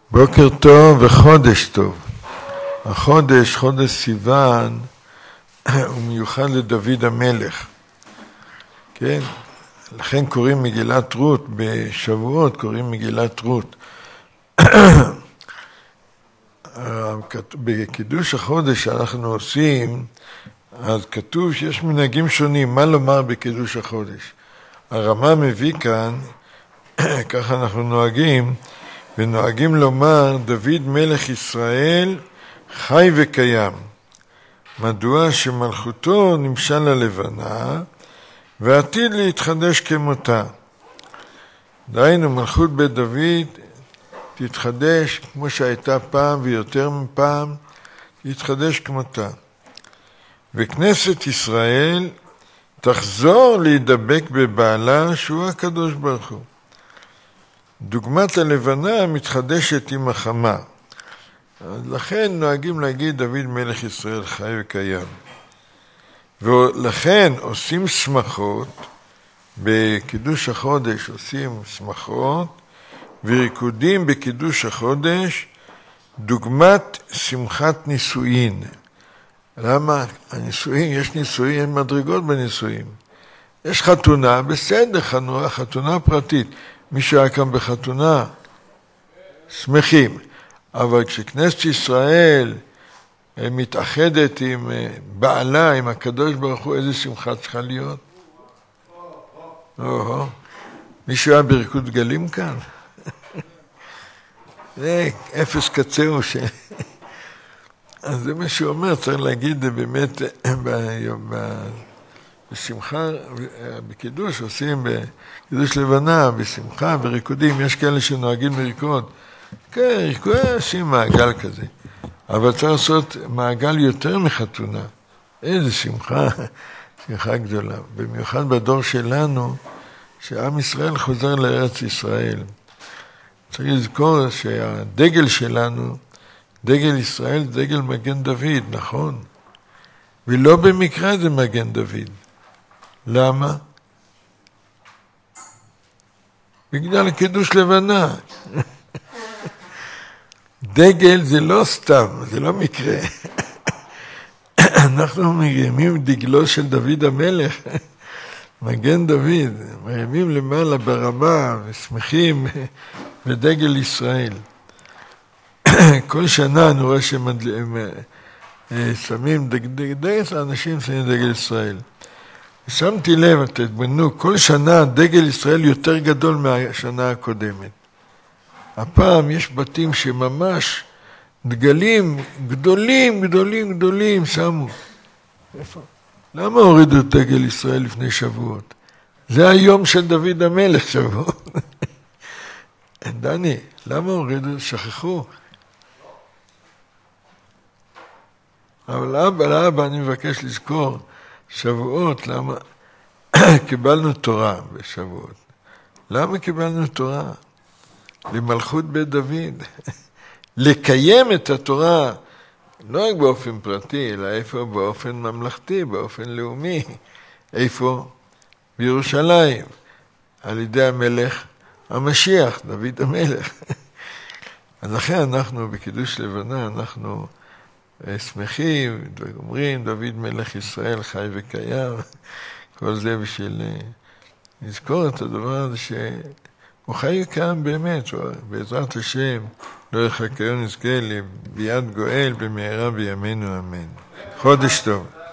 בוקר טוב וחודש טוב. החודש, חודש סיוון, הוא מיוחד לדוד המלך. כן? לכן קוראים מגילת רות, בשבועות קוראים מגילת רות. בקידוש החודש שאנחנו עושים, אז כתוב שיש מנהגים שונים, מה לומר בקידוש החודש. הרמה מביא כאן, ככה אנחנו נוהגים, ונוהגים לומר, דוד מלך ישראל חי וקיים. מדוע שמלכותו נמשל ללבנה, ועתיד להתחדש כמותה. דהיינו, מלכות בית דוד תתחדש כמו שהייתה פעם ויותר מפעם, תתחדש כמותה. וכנסת ישראל תחזור להידבק בבעלה שהוא הקדוש ברוך הוא. דוגמת הלבנה מתחדשת עם החמה. לכן נוהגים להגיד דוד מלך ישראל חי וקיים. ולכן עושים שמחות, בקידוש החודש עושים שמחות, וריקודים בקידוש החודש, דוגמת שמחת נישואין. למה? הנישואין, יש נישואין, יש מדרגות בנישואין. יש חתונה, בסדר, חתונה פרטית. מי שהיה כאן בחתונה, שמחים. אבל כשכנסת ישראל מתאחדת עם בעלה, עם הקדוש ברוך הוא, איזה שמחה צריכה להיות? מישהו היה בריקוד גלים כאן? זה אפס קצהו ש... אז זה מה שהוא אומר, צריך להגיד באמת בשמחה, בקידוש עושים בקידוש לבנה, בשמחה, בריקודים, יש כאלה שנוהגים לריקוד. כן, ריקוד עושים מעגל כזה. אבל צריך לעשות מעגל יותר מחתונה. איזה שמחה, שמחה גדולה. במיוחד בדור שלנו, שעם ישראל חוזר לארץ ישראל. צריך לזכור שהדגל שלנו, דגל ישראל, דגל מגן דוד, נכון? ולא במקרה זה מגן דוד. למה? בגלל קידוש לבנה. דגל זה לא סתם, זה לא מקרה. אנחנו מרימים דגלו של דוד המלך, מגן דוד, מרימים למעלה ברמה ושמחים בדגל ישראל. כל שנה אני רואה ששמים דגל, אנשים שמים דגל ישראל. שמתי לב, תתבוננו, כל שנה דגל ישראל יותר גדול מהשנה הקודמת. הפעם יש בתים שממש דגלים גדולים, גדולים, גדולים שמו. איפה? למה הורידו את דגל ישראל לפני שבועות? זה היום של דוד המלך שבועות. דני, למה הורידו? שכחו. אבל אבא, אני מבקש לזכור, שבועות, למה? קיבלנו תורה בשבועות. למה קיבלנו תורה? למלכות בית דוד. לקיים את התורה, לא רק באופן פרטי, אלא איפה? באופן ממלכתי, באופן לאומי. איפה? בירושלים. על ידי המלך המשיח, דוד המלך. אז לכן אנחנו בקידוש לבנה, אנחנו שמחים, אומרים דוד מלך ישראל חי וקיים, כל זה בשביל לזכור את הדבר הזה שהוא חי וקיים באמת, בעזרת השם לא יחכה נזכה לביאת גואל במהרה בימינו אמן. חודש טוב.